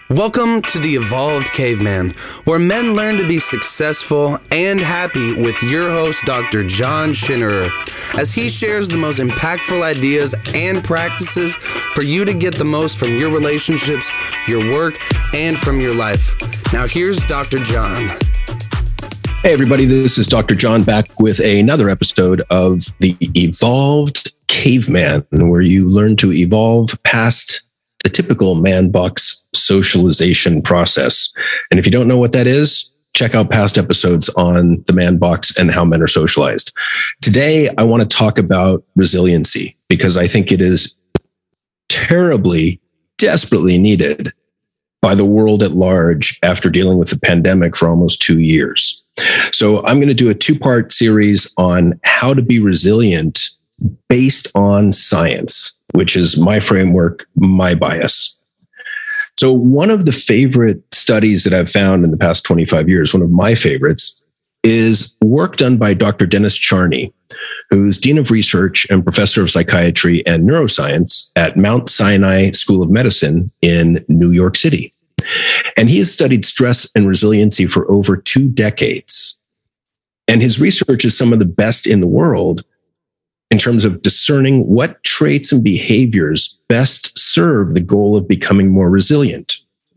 Welcome to the Evolved Caveman, where men learn to be successful and happy with your host, Dr. John Schinnerer, as he shares the most impactful ideas and practices for you to get the most from your relationships, your work, and from your life. Now here's Dr. John. Hey everybody, this is Dr. John back with another episode of the Evolved Caveman, where you learn to evolve past the typical man box socialization process. And if you don't know what that is, check out past episodes on the man box and how men are socialized. Today, I want to talk about resiliency because I think it is terribly, desperately needed by the world at large after dealing with the pandemic for almost 2 years. So I'm going to do a 2-part series on how to be resilient based on science, which is my framework, my bias. So one of the favorite studies that I've found in the past 25 years, one of my favorites, is work done by Dr. Dennis Charney, who's Dean of Research and Professor of Psychiatry and Neuroscience at Mount Sinai School of Medicine in New York City. And he has studied stress and resiliency for over 2 decades. And his research is some of the best in the world in terms of discerning what traits and behaviors best serve the goal of becoming more resilient.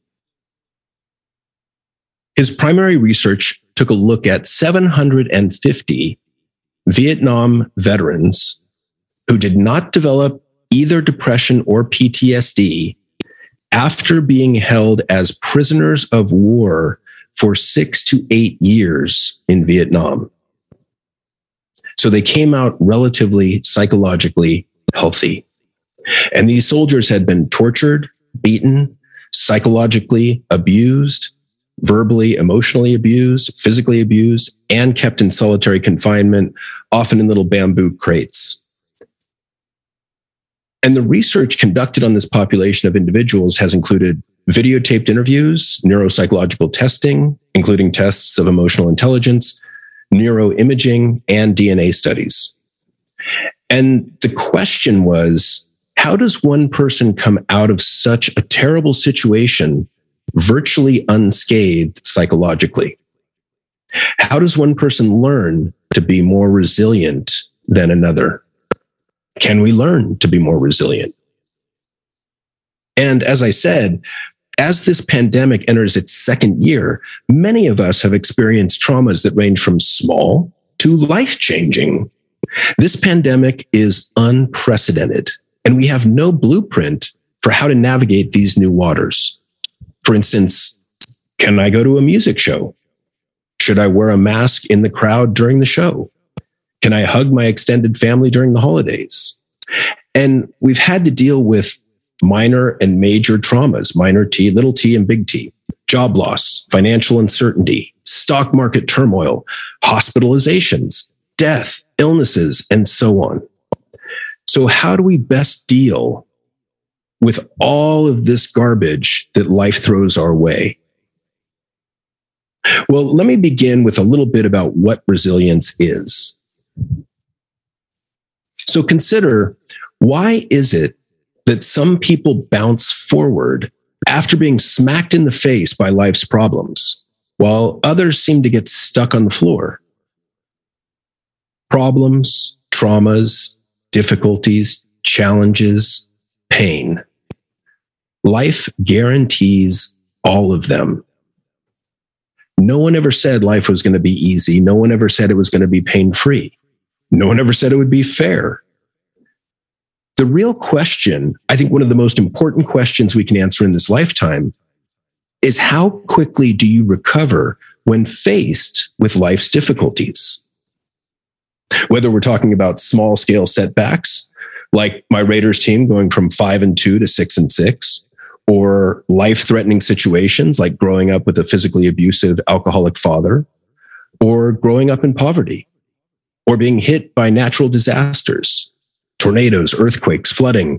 His primary research took a look at 750 Vietnam veterans who did not develop either depression or PTSD after being held as prisoners of war for 6 to 8 years in Vietnam. So they came out relatively psychologically healthy. And these soldiers had been tortured, beaten, psychologically abused, verbally, emotionally abused, physically abused, and kept in solitary confinement, often in little bamboo crates. And the research conducted on this population of individuals has included videotaped interviews, neuropsychological testing, including tests of emotional intelligence, neuroimaging, and DNA studies. And the question was, how does one person come out of such a terrible situation virtually unscathed psychologically? How does one person learn to be more resilient than another? Can we learn to be more resilient? And as I said, as this pandemic enters its 2nd year, many of us have experienced traumas that range from small to life-changing. This pandemic is unprecedented, and we have no blueprint for how to navigate these new waters. For instance, can I go to a music show? Should I wear a mask in the crowd during the show? Can I hug my extended family during the holidays? And we've had to deal with minor and major traumas, minor T, little t, and big T, job loss, financial uncertainty, stock market turmoil, hospitalizations, death, illnesses, and so on. So how do we best deal with all of this garbage that life throws our way? Well, let me begin with a little bit about what resilience is. So consider, why is it that some people bounce forward after being smacked in the face by life's problems, while others seem to get stuck on the floor? Problems, traumas, difficulties, challenges, pain. Life guarantees all of them. No one ever said life was going to be easy. No one ever said it was going to be pain-free. No one ever said it would be fair. The real question, I think one of the most important questions we can answer in this lifetime, is how quickly do you recover when faced with life's difficulties? Whether we're talking about small scale setbacks, like my Raiders team going from 5-2 to 6-6, or life-threatening situations like growing up with a physically abusive alcoholic father, or growing up in poverty, or being hit by natural disasters, tornadoes, earthquakes, flooding.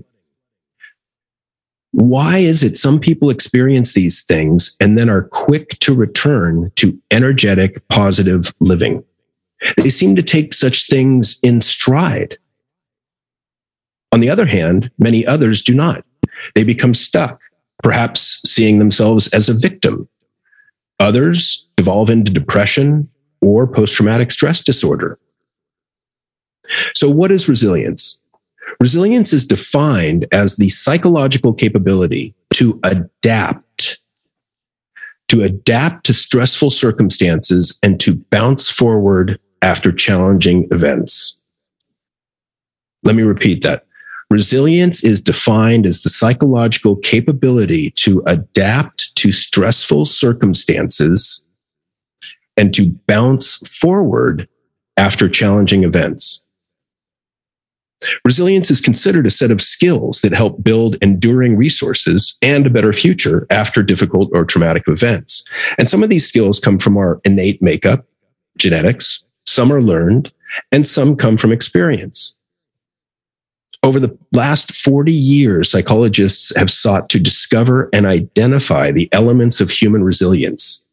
Why is it some people experience these things and then are quick to return to energetic, positive living? They seem to take such things in stride. On the other hand, many others do not. They become stuck, perhaps seeing themselves as a victim. Others evolve into depression or post-traumatic stress disorder. So what is resilience? Resilience is defined as the psychological capability to adapt to stressful circumstances and to bounce forward after challenging events. Let me repeat that. Resilience is defined as the psychological capability to adapt to stressful circumstances and to bounce forward after challenging events. Resilience is considered a set of skills that help build enduring resources and a better future after difficult or traumatic events. And some of these skills come from our innate makeup, genetics, some are learned, and some come from experience. Over the last 40 years, psychologists have sought to discover and identify the elements of human resilience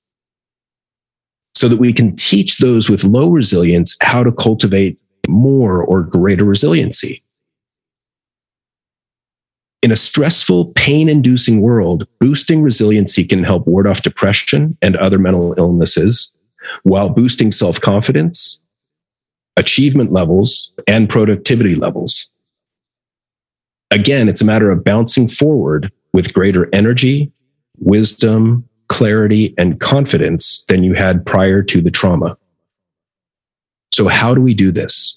so that we can teach those with low resilience how to cultivate more or greater resiliency. In a stressful, pain-inducing world, boosting resiliency can help ward off depression and other mental illnesses while boosting self-confidence, achievement levels, and productivity levels. Again, it's a matter of bouncing forward with greater energy, wisdom, clarity, and confidence than you had prior to the trauma. So how do we do this?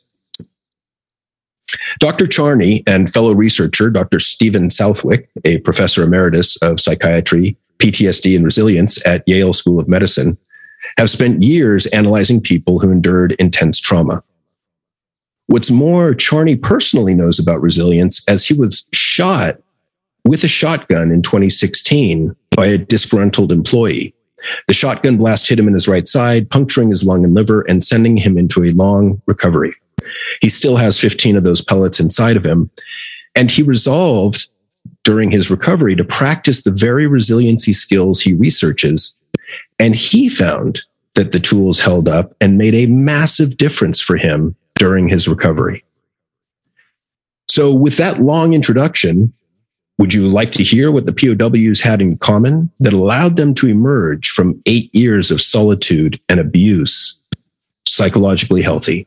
Dr. Charney and fellow researcher, Dr. Stephen Southwick, a professor emeritus of psychiatry, PTSD, and resilience at Yale School of Medicine, have spent years analyzing people who endured intense trauma. What's more, Charney personally knows about resilience as he was shot with a shotgun in 2016 by a disgruntled employee. The shotgun blast hit him in his right side, puncturing his lung and liver and sending him into a long recovery. He still has 15 of those pellets inside of him. And he resolved during his recovery to practice the very resiliency skills he researches. And he found that the tools held up and made a massive difference for him during his recovery. So with that long introduction, would you like to hear what the POWs had in common that allowed them to emerge from 8 years of solitude and abuse psychologically healthy?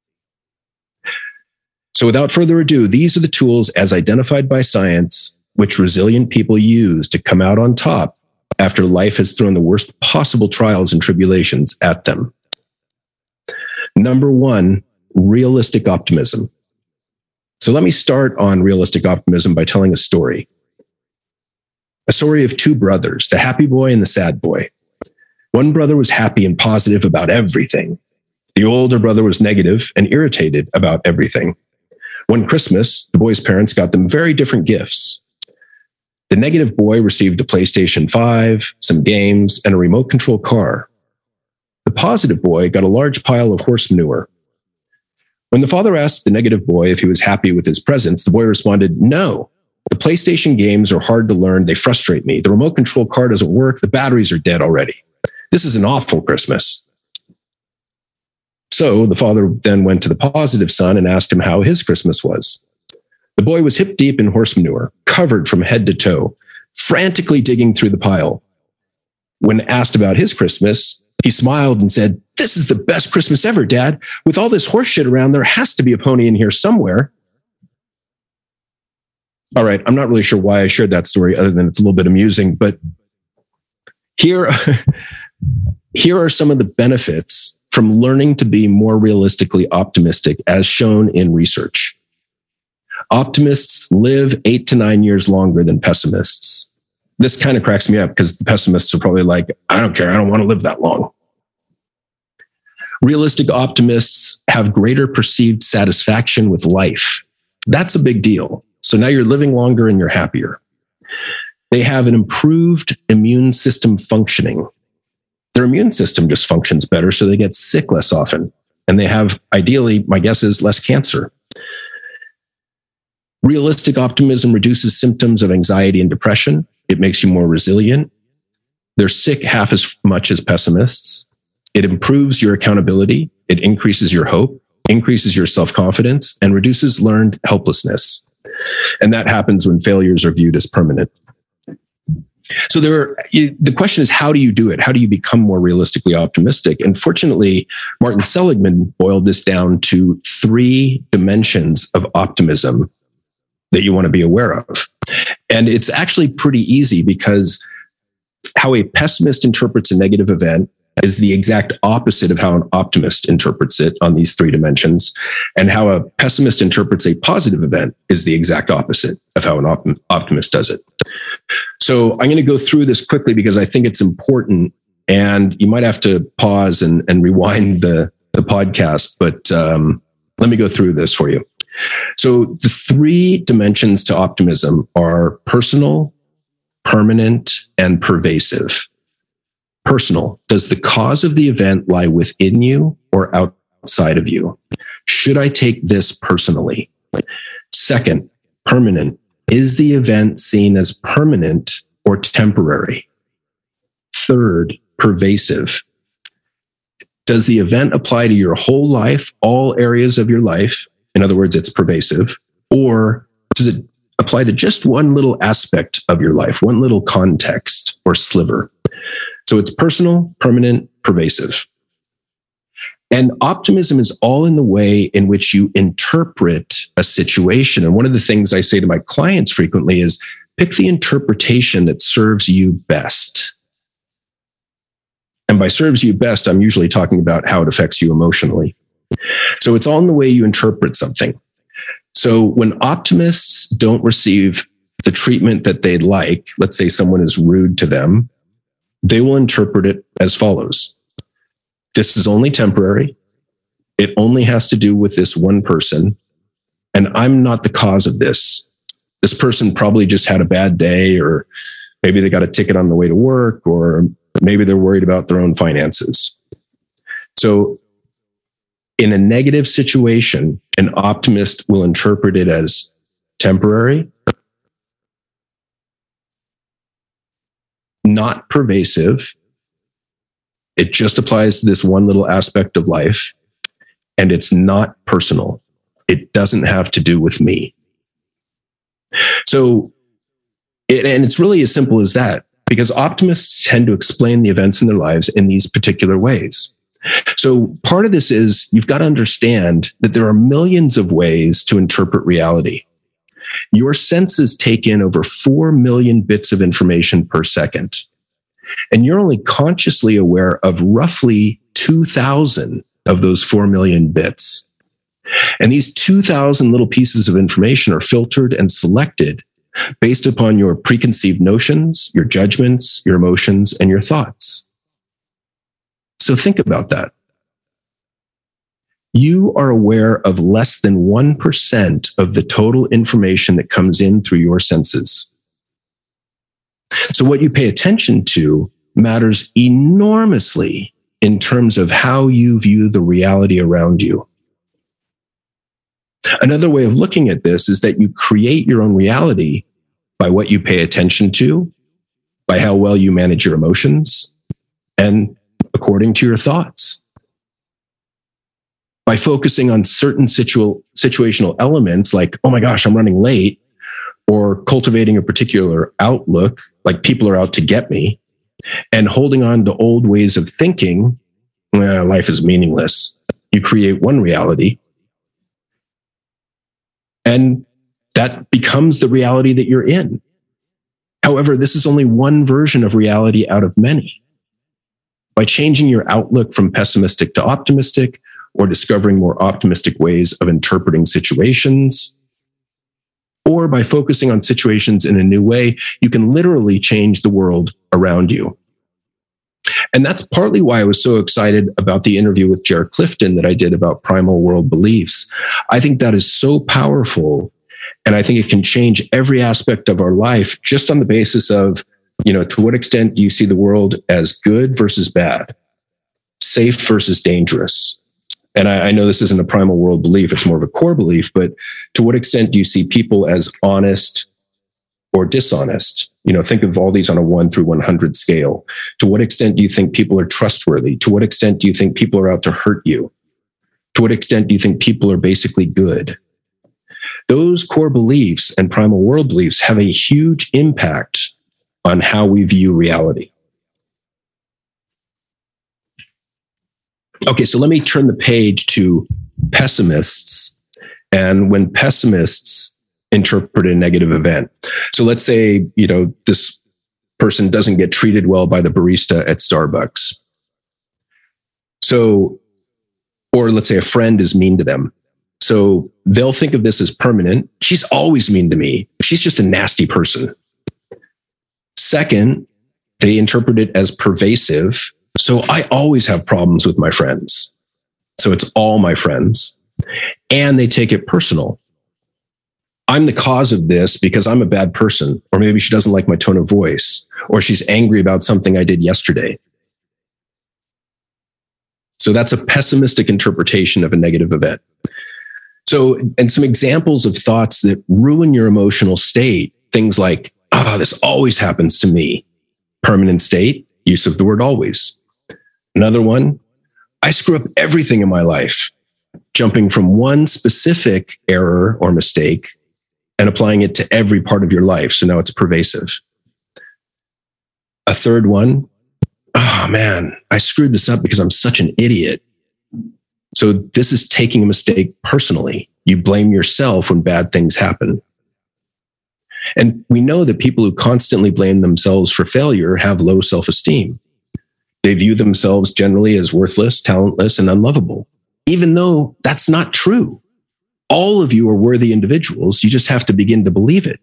So without further ado, these are the tools as identified by science, which resilient people use to come out on top after life has thrown the worst possible trials and tribulations at them. Number one, realistic optimism. So let me start on realistic optimism by telling a story. A story of two brothers, the happy boy and the sad boy. One brother was happy and positive about everything. The older brother was negative and irritated about everything. One Christmas, the boy's parents got them very different gifts. The negative boy received a PlayStation 5, some games, and a remote control car. The positive boy got a large pile of horse manure. When the father asked the negative boy if he was happy with his presents, the boy responded, "No, the PlayStation games are hard to learn. They frustrate me. The remote control car doesn't work. The batteries are dead already. This is an awful Christmas." So the father then went to the positive son and asked him how his Christmas was. The boy was hip deep in horse manure, covered from head to toe, frantically digging through the pile. When asked about his Christmas, he smiled and said, "This is the best Christmas ever, Dad. With all this horse shit around, there has to be a pony in here somewhere." All right, I'm not really sure why I shared that story other than it's a little bit amusing, but here are some of the benefits from learning to be more realistically optimistic as shown in research. Optimists live 8 to 9 years longer than pessimists. This kind of cracks me up because the pessimists are probably like, "I don't care. I don't want to live that long." Realistic optimists have greater perceived satisfaction with life. That's a big deal. So now you're living longer and you're happier. They have an improved immune system functioning. Their immune system just functions better, so they get sick less often. And they have, ideally, my guess is, less cancer. Realistic optimism reduces symptoms of anxiety and depression. It makes you more resilient. They're sick half as much as pessimists. It improves your accountability. It increases your hope, increases your self-confidence, and reduces learned helplessness. And that happens when failures are viewed as permanent. So the question is, how do you do it? How do you become more realistically optimistic? And fortunately, Martin Seligman boiled this down to 3 dimensions of optimism that you want to be aware of. And it's actually pretty easy, because how a pessimist interprets a negative event is the exact opposite of how an optimist interprets it on these 3 dimensions. And how a pessimist interprets a positive event is the exact opposite of how an optimist does it. So I'm going to go through this quickly because I think it's important, and you might have to pause and rewind the podcast, but let me go through this for you. So the 3 dimensions to optimism are personal, permanent, and pervasive. Personal. Does the cause of the event lie within you or outside of you? Should I take this personally? Second, permanent. Is the event seen as permanent or temporary? Third, pervasive. Does the event apply to your whole life, all areas of your life? In other words, it's pervasive. Or does it apply to just one little aspect of your life, one little context or sliver? So it's personal, permanent, pervasive. And optimism is all in the way in which you interpret a situation. And one of the things I say to my clients frequently is, pick the interpretation that serves you best. And by serves you best, I'm usually talking about how it affects you emotionally. So it's all in the way you interpret something. So when optimists don't receive the treatment that they'd like, let's say someone is rude to them, they will interpret it as follows. This is only temporary. It only has to do with this one person. And I'm not the cause of this. This person probably just had a bad day, or maybe they got a ticket on the way to work, or maybe they're worried about their own finances. So in a negative situation, an optimist will interpret it as temporary, not pervasive. It just applies to this one little aspect of life, and it's not personal. It doesn't have to do with me. So, and it's really as simple as that, because optimists tend to explain the events in their lives in these particular ways. So part of this is you've got to understand that there are millions of ways to interpret reality. Your senses take in over 4 million bits of information per second. And you're only consciously aware of roughly 2,000 of those 4 million bits. And these 2,000 little pieces of information are filtered and selected based upon your preconceived notions, your judgments, your emotions, and your thoughts. So think about that. You are aware of less than 1% of the total information that comes in through your senses. So what you pay attention to matters enormously in terms of how you view the reality around you. Another way of looking at this is that you create your own reality by what you pay attention to, by how well you manage your emotions, and according to your thoughts. By focusing on certain situational elements like, oh my gosh, I'm running late, or cultivating a particular outlook, like people are out to get me, and holding on to old ways of thinking, life is meaningless. You create one reality, and that becomes the reality that you're in. However, this is only one version of reality out of many. By changing your outlook from pessimistic to optimistic, or discovering more optimistic ways of interpreting situations, or by focusing on situations in a new way, you can literally change the world around you. And that's partly why I was so excited about the interview with Jared Clifton that I did about primal world beliefs. I think that is so powerful, and I think it can change every aspect of our life just on the basis of, to what extent do you see the world as good versus bad, safe versus dangerous? And I know this isn't a primal world belief, it's more of a core belief, but to what extent do you see people as honest or dishonest? Think of all these on a 1 through 100 scale. To what extent do you think people are trustworthy? To what extent do you think people are out to hurt you? To what extent do you think people are basically good? Those core beliefs and primal world beliefs have a huge impact on how we view reality. Okay, so let me turn the page to pessimists and when pessimists interpret a negative event. So let's say, this person doesn't get treated well by the barista at Starbucks. So, or let's say a friend is mean to them. So they'll think of this as permanent. She's always mean to me. She's just a nasty person. Second, they interpret it as pervasive. So I always have problems with my friends. So it's all my friends. And they take it personal. I'm the cause of this because I'm a bad person. Or maybe she doesn't like my tone of voice. Or she's angry about something I did yesterday. So that's a pessimistic interpretation of a negative event. So, and some examples of thoughts that ruin your emotional state, things like, this always happens to me. Permanent state, use of the word always. Another one, I screw up everything in my life, jumping from one specific error or mistake and applying it to every part of your life. So now it's pervasive. A third one, I screwed this up because I'm such an idiot. So this is taking a mistake personally. You blame yourself when bad things happen. And we know that people who constantly blame themselves for failure have low self-esteem. They view themselves generally as worthless, talentless, and unlovable, even though that's not true. All of you are worthy individuals. You just have to begin to believe it.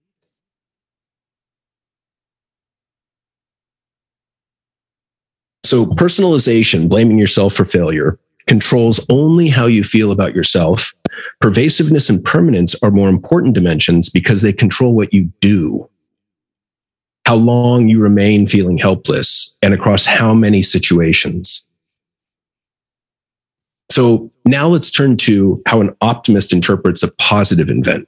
So personalization, blaming yourself for failure, controls only how you feel about yourself. Pervasiveness and permanence are more important dimensions because they control what you do, how long you remain feeling helpless, and across how many situations. So now let's turn to how an optimist interprets a positive event.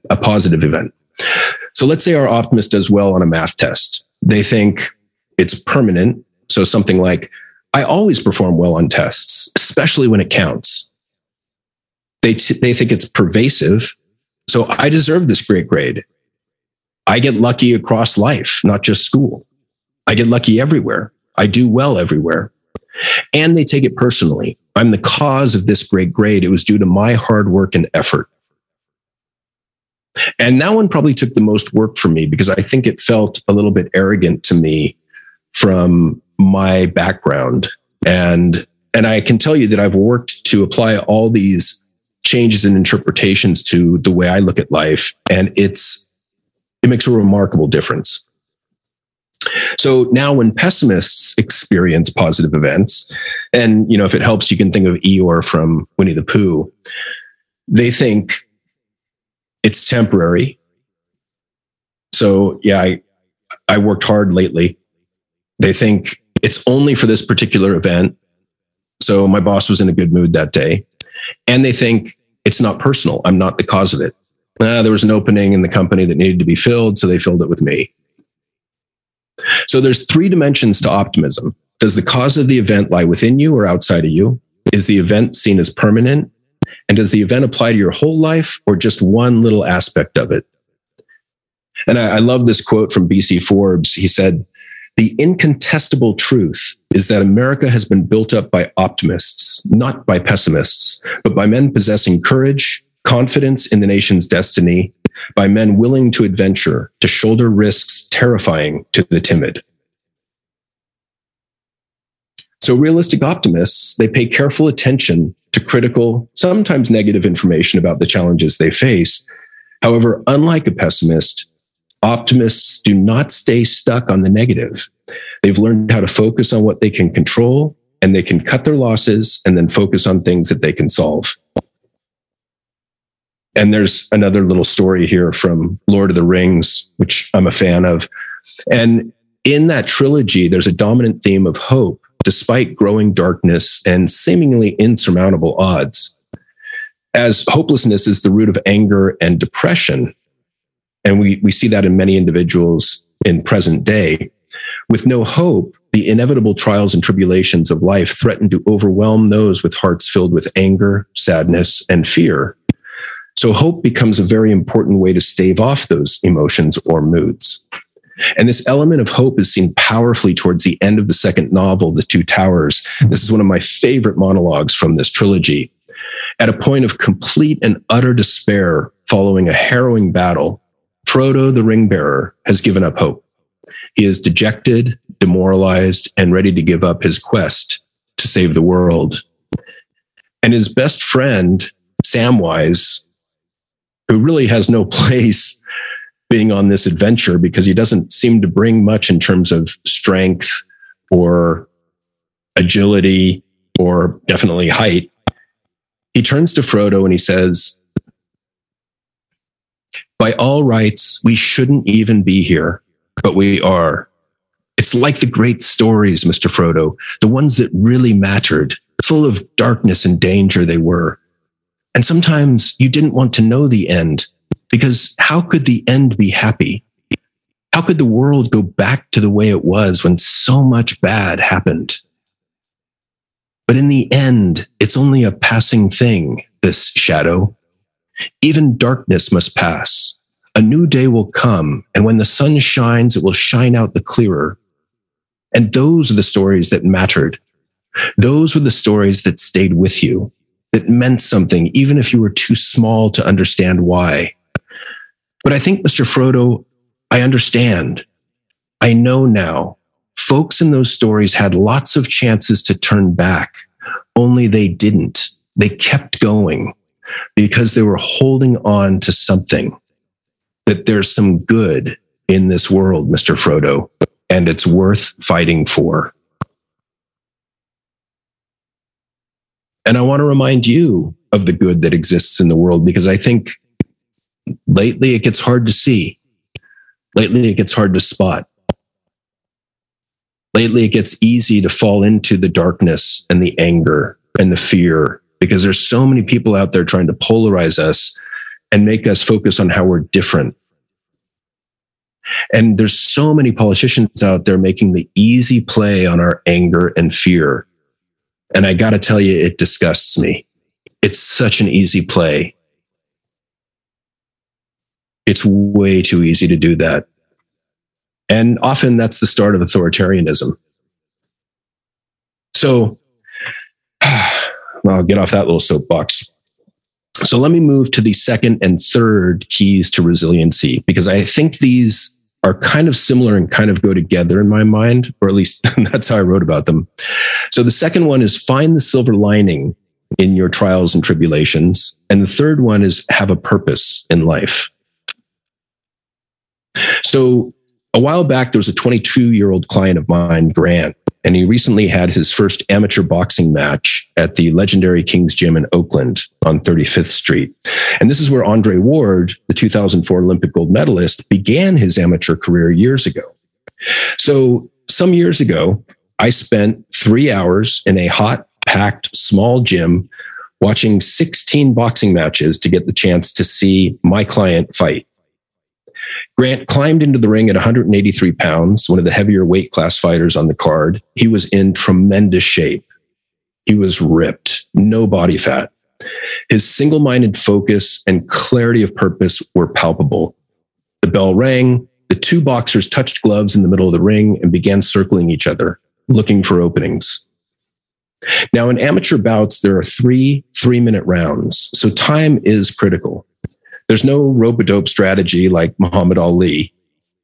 So let's say our optimist does well on a math test. They think it's permanent. So something like, I always perform well on tests, especially when it counts. They think it's pervasive. So I deserve this great grade. I get lucky across life, not just school. I get lucky everywhere. I do well everywhere. And they take it personally. I'm the cause of this great grade. It was due to my hard work and effort. And that one probably took the most work for me because I think it felt a little bit arrogant to me from my background. And I can tell you that I've worked to apply all these changes and interpretations to the way I look at life. And it makes a remarkable difference. So now when pessimists experience positive events, and if it helps, you can think of Eeyore from Winnie the Pooh, they think it's temporary. So yeah, I worked hard lately. They think it's only for this particular event. So my boss was in a good mood that day. And they think it's not personal. I'm not the cause of it. There was an opening in the company that needed to be filled, so they filled it with me. So there's 3 dimensions to optimism. Does the cause of the event lie within you or outside of you? Is the event seen as permanent? And does the event apply to your whole life or just one little aspect of it? And I love this quote from B.C. Forbes. He said, "The incontestable truth is that America has been built up by optimists, not by pessimists, but by men possessing courage, confidence in the nation's destiny, by men willing to adventure, to shoulder risks terrifying to the timid." So realistic optimists, they pay careful attention to critical, sometimes negative information about the challenges they face. However, unlike a pessimist, optimists do not stay stuck on the negative. They've learned how to focus on what they can control, and they can cut their losses and then focus on things that they can solve. And there's another little story here from Lord of the Rings, which I'm a fan of. And in that trilogy, there's a dominant theme of hope, despite growing darkness and seemingly insurmountable odds. As hopelessness is the root of anger and depression, and we see that in many individuals in present day. With no hope, the inevitable trials and tribulations of life threaten to overwhelm those with hearts filled with anger, sadness, and fear. So hope becomes a very important way to stave off those emotions or moods. And this element of hope is seen powerfully towards the end of the second novel, The Two Towers. This is one of my favorite monologues from this trilogy. At a point of complete and utter despair following a harrowing battle, Frodo the ring bearer has given up hope. He is dejected, demoralized, and ready to give up his quest to save the world. And his best friend, Samwise, who really has no place being on this adventure because he doesn't seem to bring much in terms of strength or agility or definitely height. He turns to Frodo and he says, "By all rights, we shouldn't even be here, but we are. It's like the great stories, Mr. Frodo, the ones that really mattered, full of darkness and danger they were. And sometimes you didn't want to know the end, because how could the end be happy? How could the world go back to the way it was when so much bad happened? But in the end, it's only a passing thing, this shadow. Even darkness must pass. A new day will come, and when the sun shines, it will shine out the clearer. And those are the stories that mattered. Those were the stories that stayed with you, that meant something, even if you were too small to understand why. But I think, Mr. Frodo, I understand. I know now. Folks in those stories had lots of chances to turn back, only they didn't. They kept going because they were holding on to something, that there's some good in this world, Mr. Frodo, and it's worth fighting for. And I want to remind you of the good that exists in the world, because I think lately it gets hard to see. Lately it gets hard to spot. Lately it gets easy to fall into the darkness and the anger and the fear, because there's so many people out there trying to polarize us and make us focus on how we're different. And there's so many politicians out there making the easy play on our anger and fear. And I got to tell you, it disgusts me. It's such an easy play. It's way too easy to do that. And often that's the start of authoritarianism. So I'll get off that little soapbox. So let me move to the second and third keys to resiliency, because I think these are kind of similar and kind of go together in my mind, or at least that's how I wrote about them. So the second one is find the silver lining in your trials and tribulations. And the third one is have a purpose in life. So a while back, there was a 22-year-old client of mine, Grant, and he recently had his first amateur boxing match at the legendary King's Gym in Oakland on 35th Street. And this is where Andre Ward, the 2004 Olympic gold medalist, began his amateur career years ago. So some years ago, I spent 3 hours in a hot, packed, small gym watching 16 boxing matches to get the chance to see my client fight. Grant climbed into the ring at 183 pounds, one of the heavier weight class fighters on the card. He was in tremendous shape. He was ripped, no body fat. His single-minded focus and clarity of purpose were palpable. The bell rang. The two boxers touched gloves in the middle of the ring and began circling each other, looking for openings. Now, in amateur bouts, there are 3 3-minute rounds, so time is critical. There's no rope-a-dope strategy like Muhammad Ali.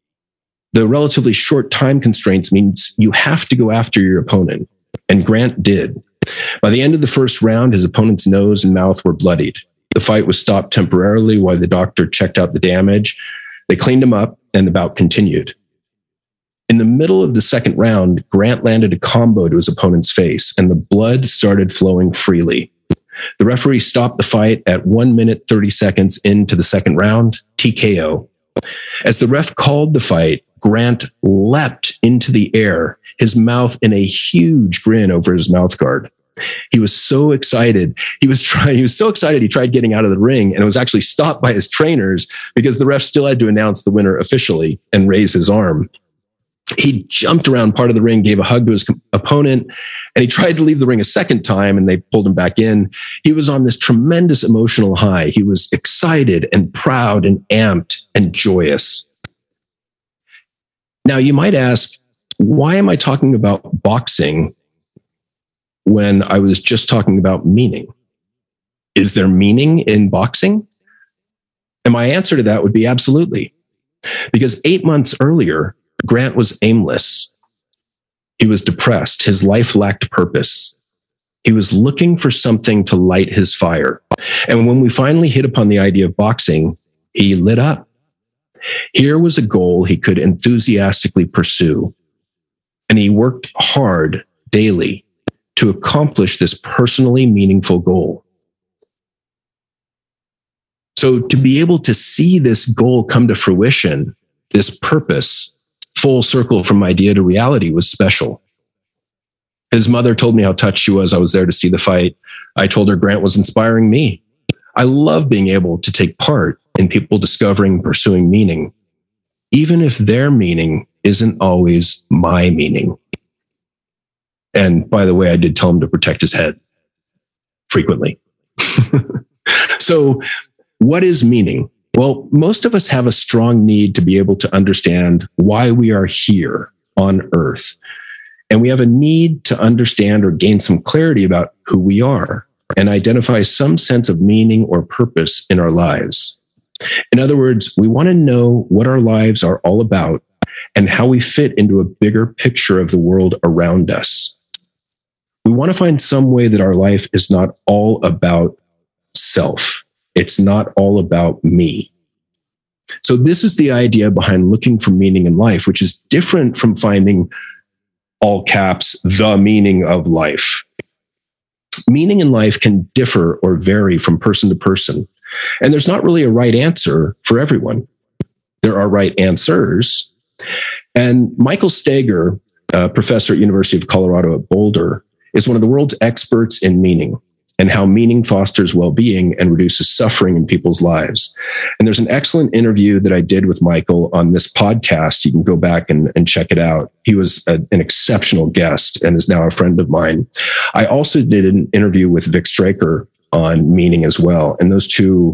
The relatively short time constraints means you have to go after your opponent, and Grant did. By the end of the first round, his opponent's nose and mouth were bloodied. The fight was stopped temporarily while the doctor checked out the damage. They cleaned him up, and the bout continued. In the middle of the second round, Grant landed a combo to his opponent's face, and the blood started flowing freely. The referee stopped the fight at 1 minute, 30 seconds into the second round, TKO. As the ref called the fight, Grant leapt into the air, his mouth in a huge grin over his mouth guard. He was so excited. He was so excited he tried getting out of the ring, and it was actually stopped by his trainers because the ref still had to announce the winner officially and raise his arm. He jumped around part of the ring, gave a hug to his opponent, and he tried to leave the ring a second time, and they pulled him back in. He was on this tremendous emotional high. He was excited and proud and amped and joyous. Now, you might ask, why am I talking about boxing when I was just talking about meaning? Is there meaning in boxing? And my answer to that would be absolutely. Because 8 months earlier, Grant was aimless. He was depressed. His life lacked purpose. He was looking for something to light his fire. And when we finally hit upon the idea of boxing, he lit up. Here was a goal he could enthusiastically pursue. And he worked hard daily to accomplish this personally meaningful goal. So to be able to see this goal come to fruition, this purpose, full circle from idea to reality, was special. His mother told me how touched she was. I was there to see the fight. I told her Grant was inspiring me. I love being able to take part in people discovering and pursuing meaning, even if their meaning isn't always my meaning. And by the way, I did tell him to protect his head frequently. So what is meaning? Well, most of us have a strong need to be able to understand why we are here on Earth. And we have a need to understand or gain some clarity about who we are and identify some sense of meaning or purpose in our lives. In other words, we want to know what our lives are all about and how we fit into a bigger picture of the world around us. We want to find some way that our life is not all about self. It's not all about me. So this is the idea behind looking for meaning in life, which is different from finding, all caps, the meaning of life. Meaning in life can differ or vary from person to person. And there's not really a right answer for everyone. There are right answers. And Michael Steger, a professor at University of Colorado at Boulder, is one of the world's experts in meaning and how meaning fosters well-being and reduces suffering in people's lives. And there's an excellent interview that I did with Michael on this podcast. You can go back and check it out. He was an exceptional guest and is now a friend of mine. I also did an interview with Vic Straker on meaning as well. And those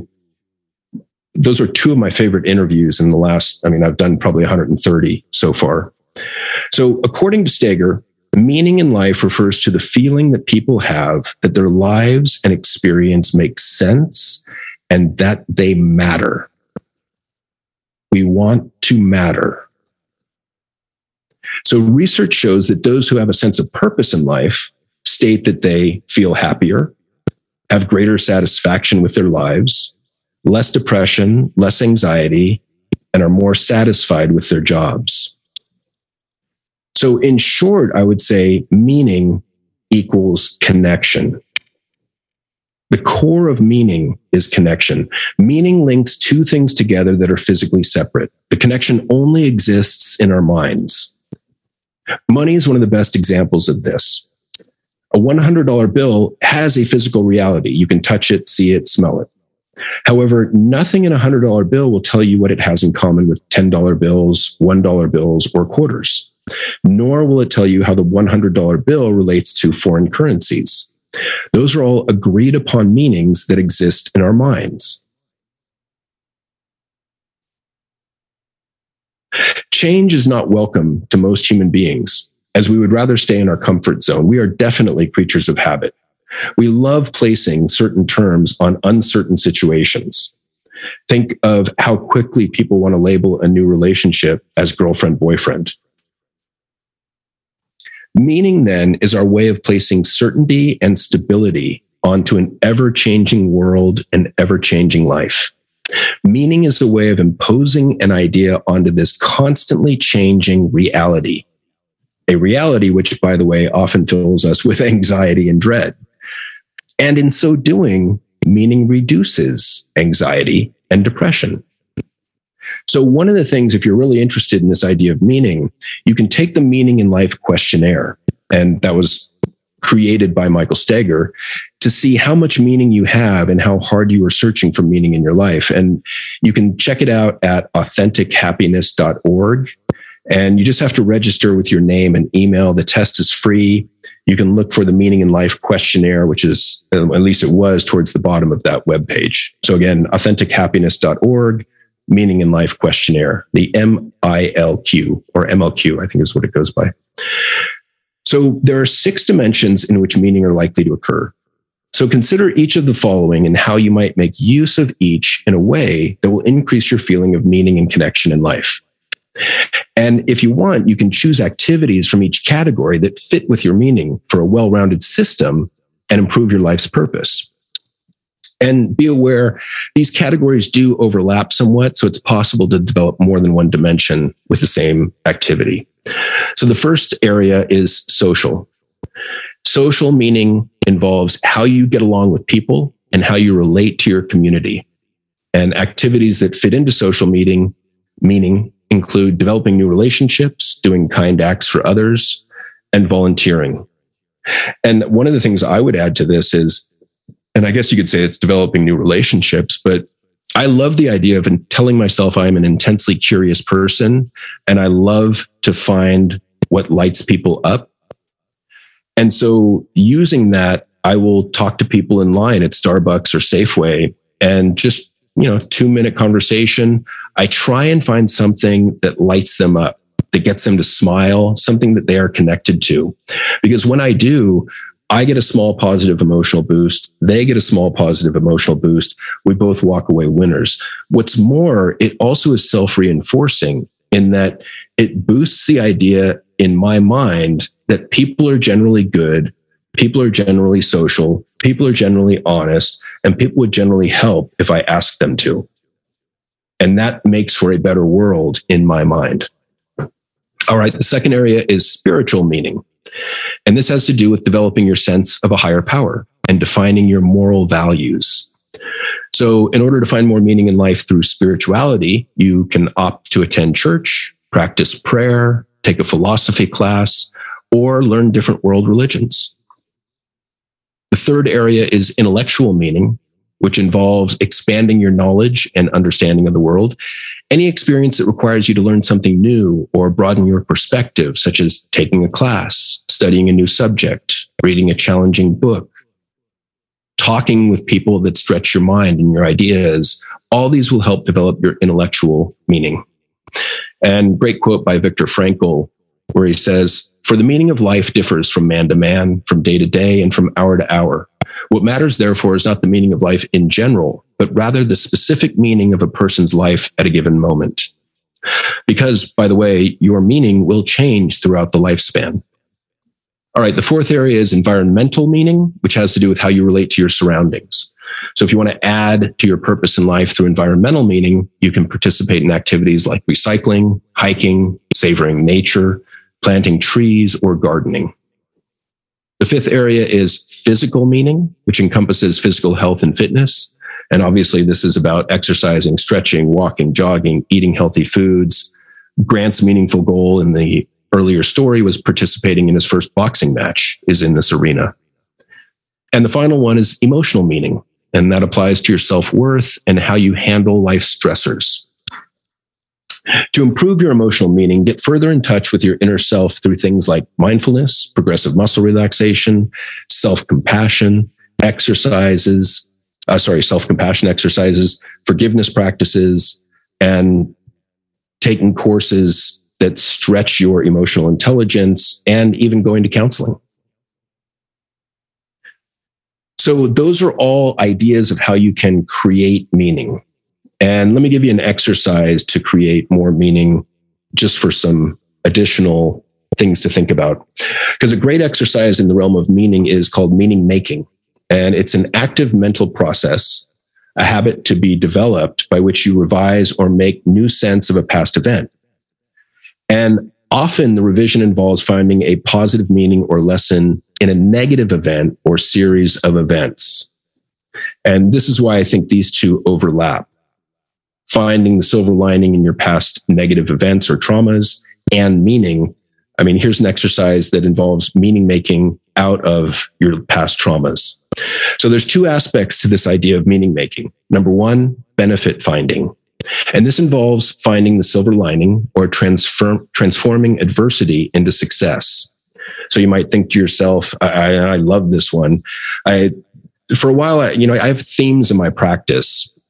are two of my favorite interviews in the last, I've done probably 130 so far. So according to Steger, meaning in life refers to the feeling that people have that their lives and experience make sense and that they matter. We want to matter. So research shows that those who have a sense of purpose in life state that they feel happier, have greater satisfaction with their lives, less depression, less anxiety, and are more satisfied with their jobs. So in short, I would say meaning equals connection. The core of meaning is connection. Meaning links two things together that are physically separate. The connection only exists in our minds. Money is one of the best examples of this. A $100 bill has a physical reality. You can touch it, see it, smell it. However, nothing in a $100 bill will tell you what it has in common with $10 bills, $1 bills, or quarters. Nor will it tell you how the $100 bill relates to foreign currencies. Those are all agreed upon meanings that exist in our minds. Change is not welcome to most human beings, as we would rather stay in our comfort zone. We are definitely creatures of habit. We love placing certain terms on uncertain situations. Think of how quickly people want to label a new relationship as girlfriend-boyfriend. Meaning, then, is our way of placing certainty and stability onto an ever-changing world and ever-changing life. Meaning is a way of imposing an idea onto this constantly changing reality. A reality which, by the way, often fills us with anxiety and dread. And in so doing, meaning reduces anxiety and depression. So one of the things, if you're really interested in this idea of meaning, you can take the Meaning in Life questionnaire, and that was created by Michael Steger, to see how much meaning you have and how hard you are searching for meaning in your life. And you can check it out at AuthenticHappiness.org. And you just have to register with your name and email. The test is free. You can look for the Meaning in Life questionnaire, which is, at least it was, towards the bottom of that webpage. So again, AuthenticHappiness.org. Meaning in Life Questionnaire, the MILQ, or MLQ, I think is what it goes by. So there are 6 dimensions in which meaning are likely to occur. So consider each of the following and how you might make use of each in a way that will increase your feeling of meaning and connection in life. And if you want, you can choose activities from each category that fit with your meaning for a well-rounded system and improve your life's purpose. And be aware, these categories do overlap somewhat, so it's possible to develop more than one dimension with the same activity. So the first area is social. Social meaning involves how you get along with people and how you relate to your community. And activities that fit into social meaning include developing new relationships, doing kind acts for others, and volunteering. And one of the things I would add to this is, and I guess you could say it's developing new relationships, but I love the idea of telling myself I'm an intensely curious person, and I love to find what lights people up. And so using that, I will talk to people in line at Starbucks or Safeway and just, 2-minute conversation. I try and find something that lights them up, that gets them to smile, something that they are connected to. Because when I do, I get a small positive emotional boost. They get a small positive emotional boost. We both walk away winners. What's more, it also is self-reinforcing in that it boosts the idea in my mind that people are generally good, people are generally social, people are generally honest, and people would generally help if I asked them to. And that makes for a better world in my mind. All right, the second area is spiritual meaning. And this has to do with developing your sense of a higher power and defining your moral values. So in order to find more meaning in life through spirituality, you can opt to attend church, practice prayer, take a philosophy class, or learn different world religions. The third area is intellectual meaning, which involves expanding your knowledge and understanding of the world. Any experience that requires you to learn something new or broaden your perspective, such as taking a class, studying a new subject, reading a challenging book, talking with people that stretch your mind and your ideas, all these will help develop your intellectual meaning. And great quote by Viktor Frankl, where he says, "For the meaning of life differs from man to man, from day to day, and from hour to hour. What matters, therefore, is not the meaning of life in general, but rather the specific meaning of a person's life at a given moment. Because, by the way, your meaning will change throughout the lifespan." All right, the fourth area is environmental meaning, which has to do with how you relate to your surroundings. So if you want to add to your purpose in life through environmental meaning, you can participate in activities like recycling, hiking, savoring nature, planting trees, or gardening. The fifth area is physical meaning, which encompasses physical health and fitness. And obviously, this is about exercising, stretching, walking, jogging, eating healthy foods. Grant's meaningful goal in the earlier story was participating in his first boxing match is in this arena. And the final one is emotional meaning, and that applies to your self-worth and how you handle life's stressors. To improve your emotional meaning, get further in touch with your inner self through things like mindfulness, progressive muscle relaxation, self-compassion exercises, forgiveness practices, and taking courses that stretch your emotional intelligence, and even going to counseling. So those are all ideas of how you can create meaning. And let me give you an exercise to create more meaning, just for some additional things to think about. Because a great exercise in the realm of meaning is called meaning making. And it's an active mental process, a habit to be developed by which you revise or make new sense of a past event. And often the revision involves finding a positive meaning or lesson in a negative event or series of events. And this is why I think these two overlap. Finding the silver lining in your past negative events or traumas and meaning. I mean, here's an exercise that involves meaning making out of your past traumas. So there's two aspects to this idea of meaning making. Number one, benefit finding. And this involves finding the silver lining or transforming adversity into success. So you might think to yourself, I love this one. For a while, I have themes in my practice.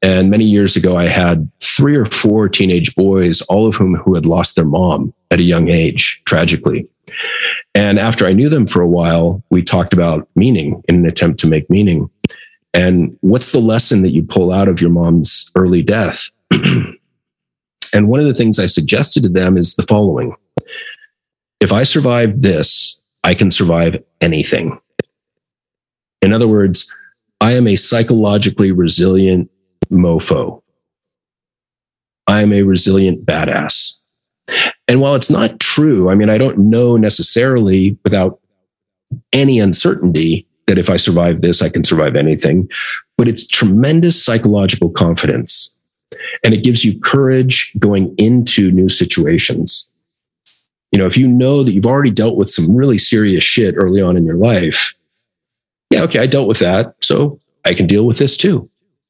And many years ago, I had 3 or 4 teenage boys, all of whom who had lost their mom at a young age, tragically. And after I knew them for a while, we talked about meaning in an attempt to make meaning. And what's the lesson that you pull out of your mom's early death? And one of the things I suggested to them is the following. If I survive this, I can survive anything. In other words, I am a psychologically resilient mofo. I am a resilient badass. And while it's not true, I mean, I don't know necessarily without any uncertainty that if I survive this, I can survive anything, but it's tremendous psychological confidence. And it gives you courage going into new situations. You know, if you know that you've already dealt with some really serious shit early on in your life, yeah, okay, I dealt with that, so I can deal with this too.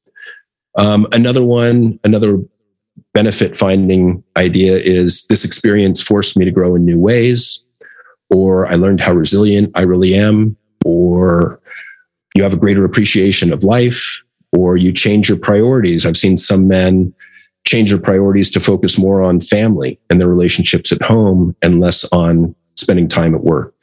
Another benefit finding idea is this experience forced me to grow in new ways, or I learned how resilient I really am, or you have a greater appreciation of life, or you change your priorities. I've seen some men change their priorities to focus more on family and their relationships at home and less on spending time at work.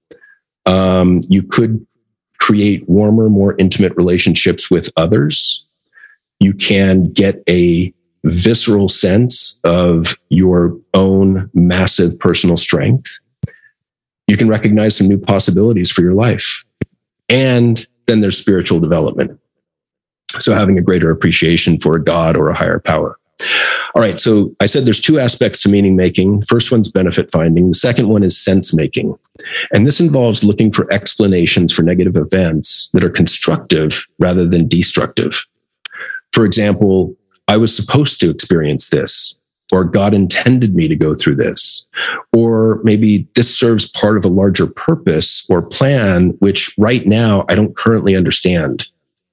You could create warmer, more intimate relationships with others. You can get a visceral sense of your own massive personal strength. You can recognize some new possibilities for your life. And then there's spiritual development. So having a greater appreciation for a God or a higher power. All right. So I said there's 2 aspects to meaning making. First one's benefit finding. The second one is sense making. And this involves looking for explanations for negative events that are constructive rather than destructive. For example, I was supposed to experience this, or God intended me to go through this, or maybe this serves part of a larger purpose or plan, which right now I don't currently understand,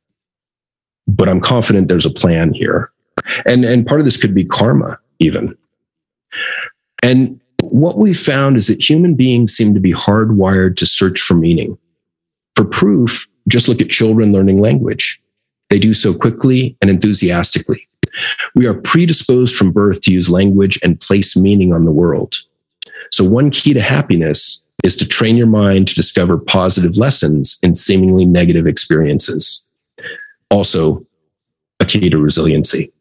but I'm confident there's a plan here. And part of this could be karma even. And what we found is that human beings seem to be hardwired to search for meaning. For proof, just look at children learning language. They do so quickly and enthusiastically. We are predisposed from birth to use language and place meaning on the world. So one key to happiness is to train your mind to discover positive lessons in seemingly negative experiences. Also, a key to resiliency.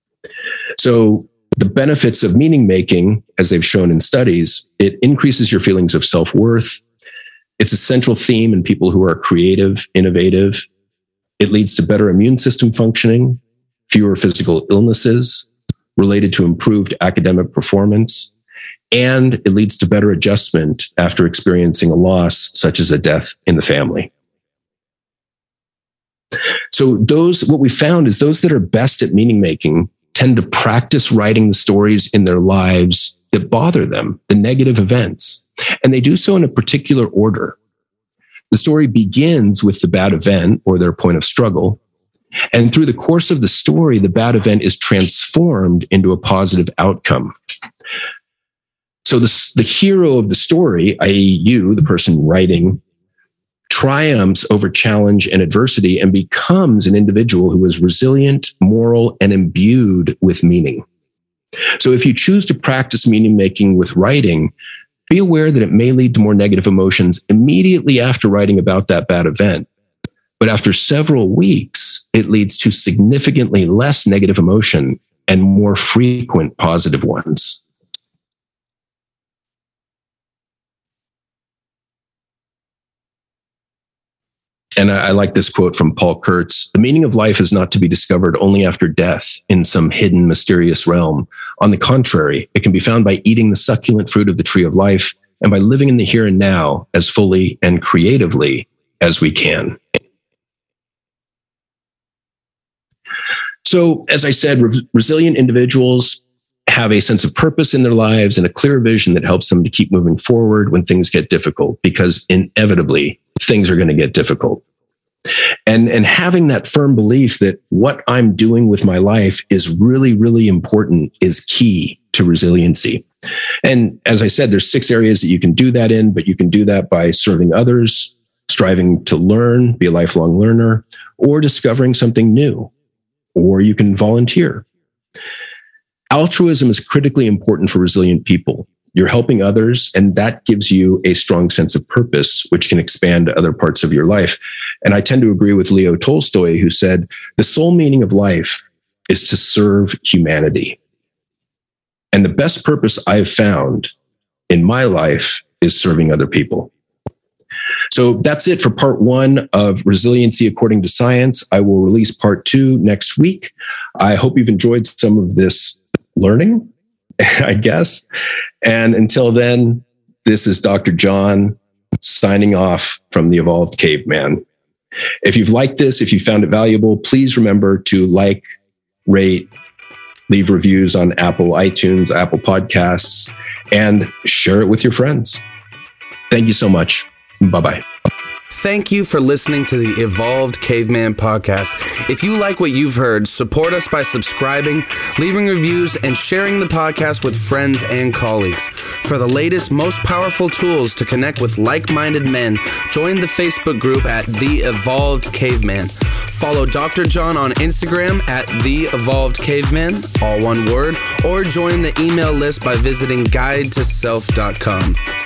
So the benefits of meaning making, as they've shown in studies, it increases your feelings of self-worth. It's a central theme in people who are creative, innovative. It leads to better immune system functioning, fewer physical illnesses related to improved academic performance, and it leads to better adjustment after experiencing a loss, such as a death in the family. So what we found is those that are best at meaning making tend to practice writing the stories in their lives that bother them, the negative events. And they do so in a particular order. The story begins with the bad event or their point of struggle. And through the course of the story, the bad event is transformed into a positive outcome. So the hero of the story, i.e. you, the person writing, triumphs over challenge and adversity and becomes an individual who is resilient, moral, and imbued with meaning. So if you choose to practice meaning making with writing, be aware that it may lead to more negative emotions immediately after writing about that bad event. But after several weeks, it leads to significantly less negative emotion and more frequent positive ones. And I like this quote from Paul Kurtz. The meaning of life is not to be discovered only after death in some hidden, mysterious realm. On the contrary, it can be found by eating the succulent fruit of the tree of life and by living in the here and now as fully and creatively as we can. So, as I said, resilient individuals have a sense of purpose in their lives and a clear vision that helps them to keep moving forward when things get difficult, because inevitably things are going to get difficult. And having that firm belief that what I'm doing with my life is really, really important is key to resiliency. And as I said, there's 6 areas that you can do that in, but you can do that by serving others, striving to learn, be a lifelong learner, or discovering something new. or you can volunteer. Altruism is critically important for resilient people. You're helping others, and that gives you a strong sense of purpose, which can expand to other parts of your life. And I tend to agree with Leo Tolstoy, who said, the sole meaning of life is to serve humanity. And the best purpose I've found in my life is serving other people. So that's it for part 1 of Resiliency According to Science. I will release part 2 next week. I hope you've enjoyed some of this learning, I guess. And until then, this is Dr. John signing off from the Evolved Caveman. If you've liked this, if you found it valuable, please remember to like, rate, leave reviews on Apple iTunes, Apple Podcasts, and share it with your friends. Thank you so much. Bye-bye. Thank you for listening to the Evolved Caveman podcast. If you like what you've heard, support us by subscribing, leaving reviews, and sharing the podcast with friends and colleagues. For the latest, most powerful tools to connect with like-minded men, join the Facebook group at The Evolved Caveman. Follow Dr. John on Instagram at The Evolved Caveman, all one word, or join the email list by visiting guidetoself.com.